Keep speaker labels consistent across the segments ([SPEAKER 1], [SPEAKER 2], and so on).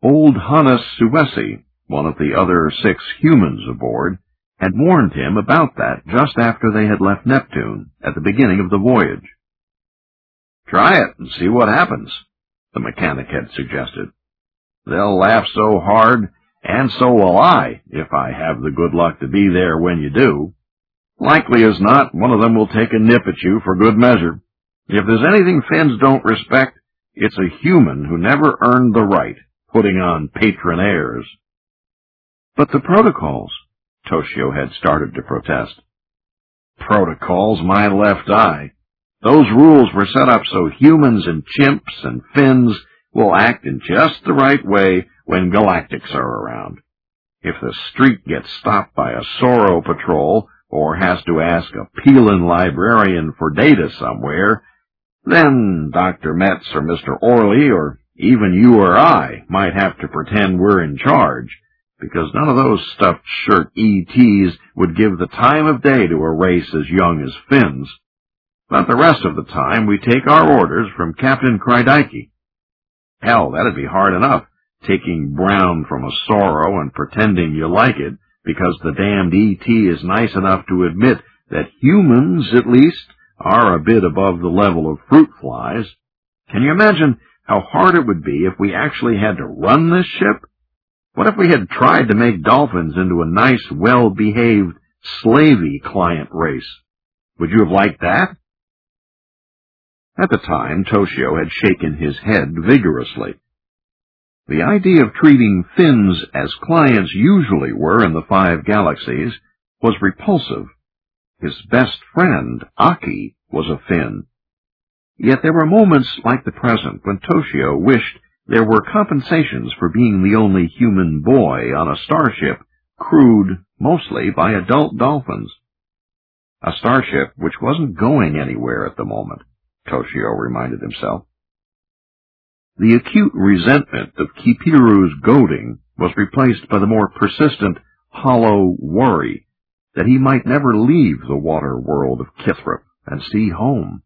[SPEAKER 1] Old Hannes Suesi, one of the other 6 humans aboard, had warned him about that just after they had left Neptune at the beginning of the voyage. "Try it and see what happens," the mechanic had suggested. "They'll laugh so hard, and so will I, if I have the good luck to be there when you do. Likely as not, one of them will take a nip at you for good measure. If there's anything Finns don't respect, it's a human who never earned the right, putting on patron airs." "But the protocols," Toshio had started to protest. "Protocols, my left eye. Those rules were set up so humans and chimps and Finns will act in just the right way when galactics are around. If the street gets stopped by a Soro patrol or has to ask a Peelin librarian for data somewhere, then Dr. Metz or Mr. Orley or even you or I might have to pretend we're in charge, because none of those stuffed shirt ETs would give the time of day to a race as young as Finns. But the rest of the time we take our orders from Captain Krydeiki. Hell, that'd be hard enough, taking brown from a Soro and pretending you like it, because the damned ET is nice enough to admit that humans, at least, are a bit above the level of fruit flies. Can you imagine how hard it would be if we actually had to run this ship? What if we had tried to make dolphins into a nice, well-behaved, slavey client race? Would you have liked that? At the time, Toshio had shaken his head vigorously. The idea of treating Finns as clients usually were in the 5 galaxies was repulsive. His best friend, Aki, was a Finn. Yet there were moments like the present when Toshio wished there were compensations for being the only human boy on a starship crewed mostly by adult dolphins. A starship which wasn't going anywhere at the moment, Toshio reminded himself. The acute resentment of Kipiru's goading was replaced by the more persistent, hollow worry that he might never leave the water world of Kithrop and see home.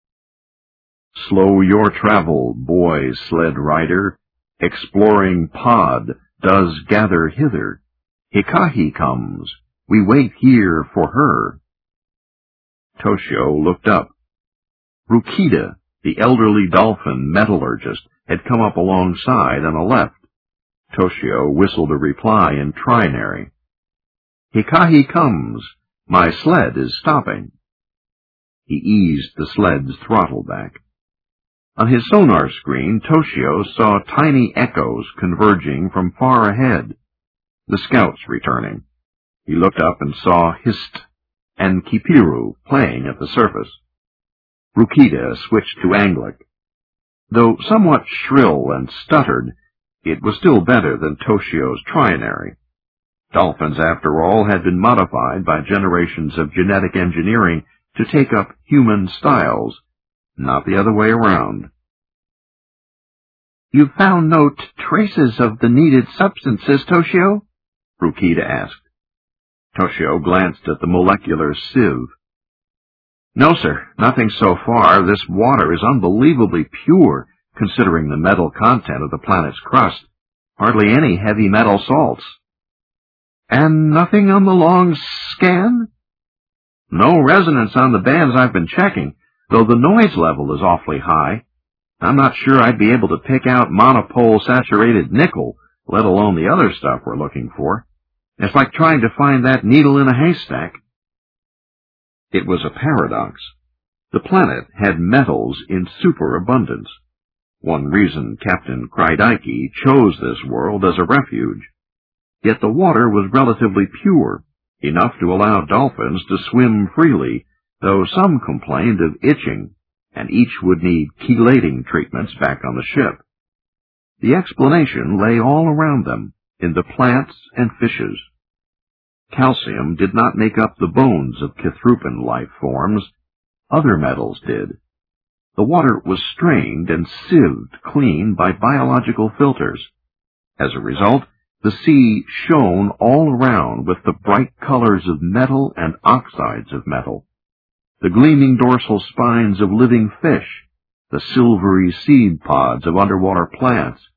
[SPEAKER 1] Slow your travel, boy sled rider, exploring pod does gather hither. Hikahi comes, we wait here for her. Toshio looked up. Rukida, the elderly dolphin metallurgist, had come up alongside on the left. Toshio whistled a reply in trinary. Hikahi comes. My sled is stopping. He eased the sled's throttle back. On his sonar screen, Toshio saw tiny echoes converging from far ahead. The scouts returning. He looked up and saw Hist and Kipiru playing at the surface. Rukida switched to Anglic. Though somewhat shrill and stuttered, it was still better than Toshio's trinary. Dolphins, after all, had been modified by generations of genetic engineering to take up human styles, not the other way around. You found no traces of the needed substances, Toshio? Rukida asked. Toshio glanced at the molecular sieve. No, sir, nothing so far. This water is unbelievably pure, considering the metal content of the planet's crust. Hardly any heavy metal salts. And nothing on the long scan? No resonance on the bands I've been checking, though the noise level is awfully high. I'm not sure I'd be able to pick out monopole saturated nickel, let alone the other stuff we're looking for. It's like trying to find that needle in a haystack. It was a paradox. The planet had metals in superabundance. One reason Captain Krydeiki chose this world as a refuge. Yet the water was relatively pure, enough to allow dolphins to swim freely, though some complained of itching, and each would need chelating treatments back on the ship. The explanation lay all around them, in the plants and fishes. Calcium did not make up the bones of Kithrupan life forms. Other metals did. The water was strained and sieved clean by biological filters. As a result, the sea shone all around with the bright colors of metal and oxides of metal, the gleaming dorsal spines of living fish, the silvery seed pods of underwater plants,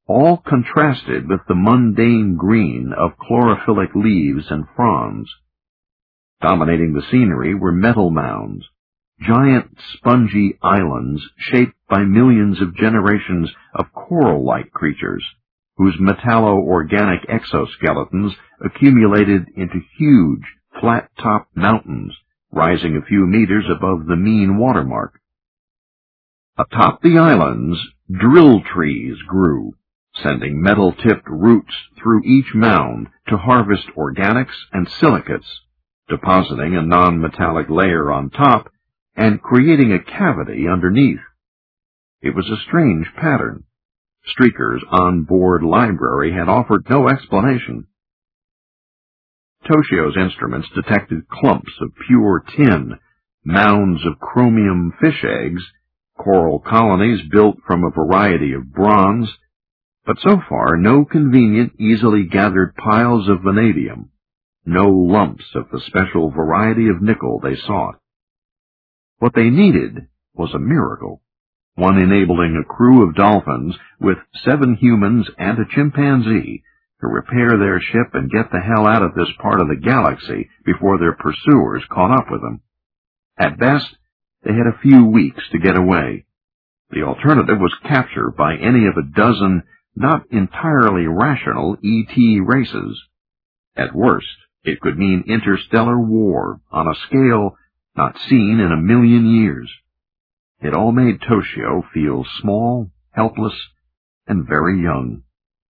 [SPEAKER 1] all contrasted with the mundane green of chlorophyllic leaves and fronds. Dominating the scenery were metal mounds, giant spongy islands shaped by millions of generations of coral-like creatures, whose metallo-organic exoskeletons accumulated into huge, flat-topped mountains, rising a few meters above the mean watermark. Atop the islands, drill trees grew, sending metal-tipped roots through each mound to harvest organics and silicates, depositing a non-metallic layer on top and creating a cavity underneath. It was a strange pattern. Streaker's on-board library had offered no explanation. Toshio's instruments detected clumps of pure tin, mounds of chromium fish eggs, coral colonies built from a variety of bronze, but so far no convenient, easily gathered piles of vanadium, no lumps of the special variety of nickel they sought. What they needed was a miracle, one enabling a crew of dolphins with 7 humans and a chimpanzee to repair their ship and get the hell out of this part of the galaxy before their pursuers caught up with them. At best, they had a few weeks to get away. The alternative was capture by any of a dozen not entirely rational ET races. At worst, it could mean interstellar war on a scale not seen in a million years. It all made Toshio feel small, helpless, and very young.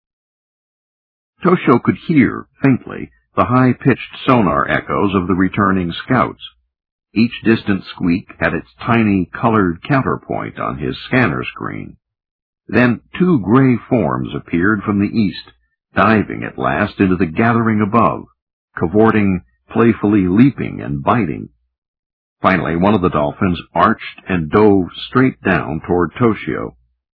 [SPEAKER 1] Toshio could hear, faintly, the high-pitched sonar echoes of the returning scouts. Each distant squeak had its tiny colored counterpoint on his scanner screen. Then 2 gray forms appeared from the east, diving at last into the gathering above, cavorting, playfully leaping and biting. Finally, one of the dolphins arched and dove straight down toward Toshio.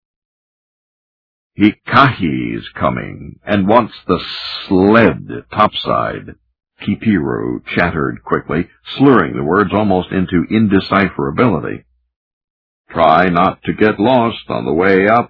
[SPEAKER 1] "Hikahi's coming, and wants the sled topside," Kipiru chattered quickly, slurring the words almost into indecipherability. "Try not to get lost on the way up."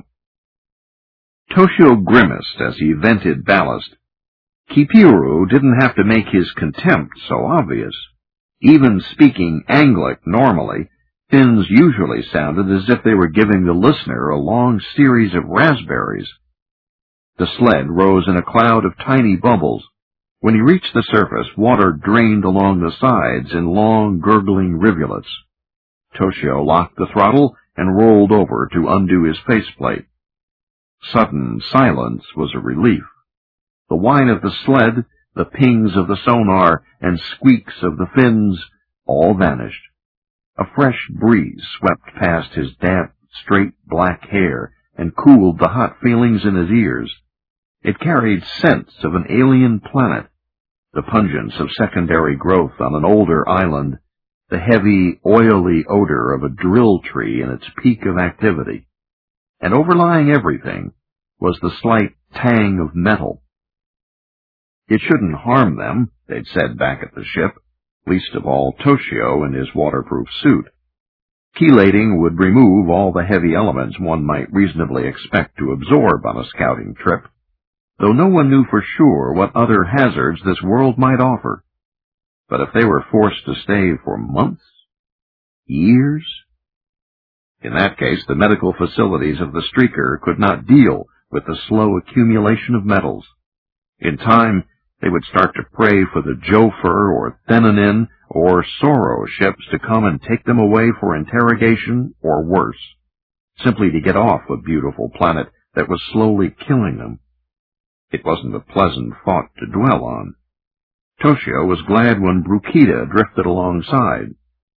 [SPEAKER 1] Toshio grimaced as he vented ballast. Kipiru didn't have to make his contempt so obvious. Even speaking Anglic normally, fins usually sounded as if they were giving the listener a long series of raspberries. The sled rose in a cloud of tiny bubbles. When he reached the surface, water drained along the sides in long, gurgling rivulets. Toshio locked the throttle and rolled over to undo his faceplate. Sudden silence was a relief. The whine of the sled, the pings of the sonar, and squeaks of the fins all vanished. A fresh breeze swept past his damp, straight black hair and cooled the hot feelings in his ears. It carried scents of an alien planet, the pungence of secondary growth on an older island, the heavy, oily odor of a drill tree in its peak of activity. And overlying everything was the slight tang of metal. It shouldn't harm them, they'd said back at the ship, least of all Toshio in his waterproof suit. Chelating would remove all the heavy elements one might reasonably expect to absorb on a scouting trip, though no one knew for sure what other hazards this world might offer. But if they were forced to stay for months, years, in that case the medical facilities of the Streaker could not deal with the slow accumulation of metals. In time, they would start to pray for the Joffer or Thenanin or Sorrow ships to come and take them away for interrogation or worse, simply to get off a beautiful planet that was slowly killing them. It wasn't a pleasant thought to dwell on. Toshio was glad when Brukita drifted alongside.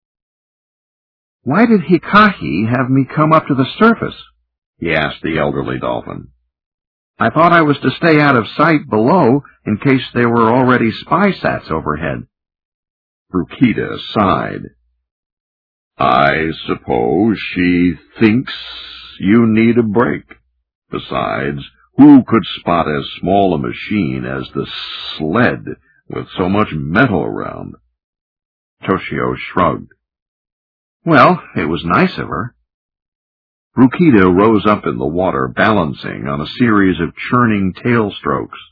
[SPEAKER 1] "Why did Hikahi have me come up to the surface?" he asked the elderly dolphin. "I thought I was to stay out of sight below in case there were already spy sats overhead." Brukita sighed. "I suppose she thinks you need a break. Besides, who could spot as small a machine as the sled with so much metal around?" Toshio shrugged. "Well, it was nice of her." Rukida rose up in the water, balancing on a series of churning tail strokes.